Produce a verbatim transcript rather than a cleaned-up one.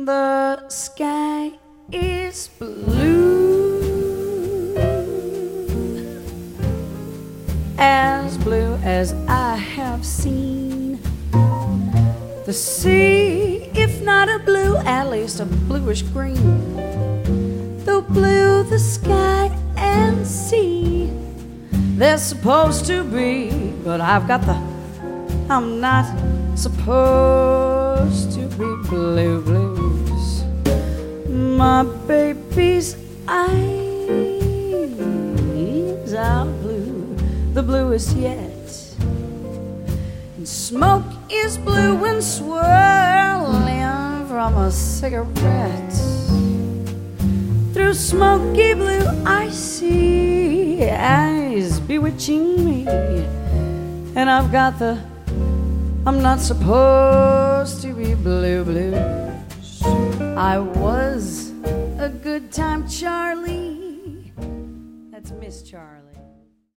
The sky is blue, as blue as I have seen. The sea, if not a blue, at least a bluish green. Though blue the sky and sea, they're supposed to be, but I've got the, I'm not supposed to be blue blues. My baby's eyes are blue, the bluest yet. And smoke is blue when swirling from a cigarette. Through smoky blue I see eyes bewitching me, and I've got the, I'm not supposed to be blue blues. I was a good time Charlie. That's Miss Charlie.